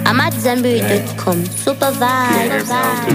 I'm at Zanberry.com. Super vibe.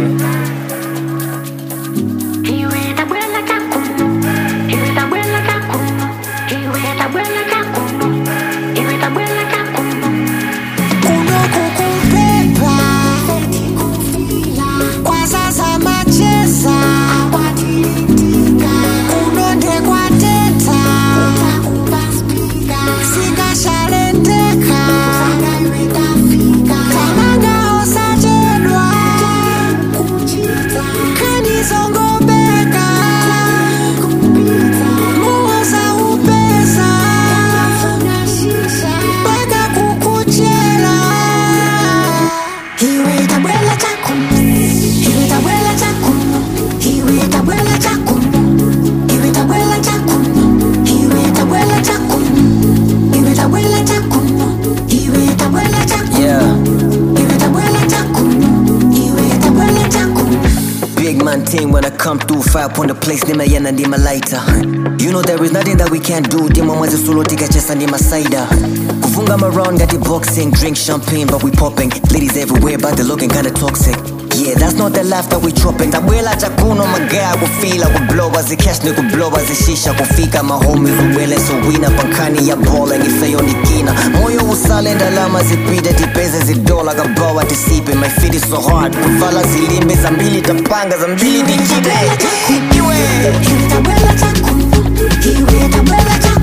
When I come through, fire upon the place, nima yana ndima lighter. You know there is nothing that we can't do. Dima mwazi solo tika chesa ndima cider. Kufunga around, got the boxing, drink champagne, but we popping. Ladies everywhere, but they looking kinda toxic. Yeah, that's not the life that we dropping. Tabwela chakuno, my guy, we feel like we blow as the cash, we blow as the shisha. Kufika, my homies, we well so wina. Pankani ya bola, ngife on the kina. Moyo usale, ndalama zipida, dipeze zidola, gabawa tisipe. My feet is so hard, kuvala zilimbe, zambili tapanga, zambili dikide. Iwe tabwela chakuno, iwe tabwela chakuno.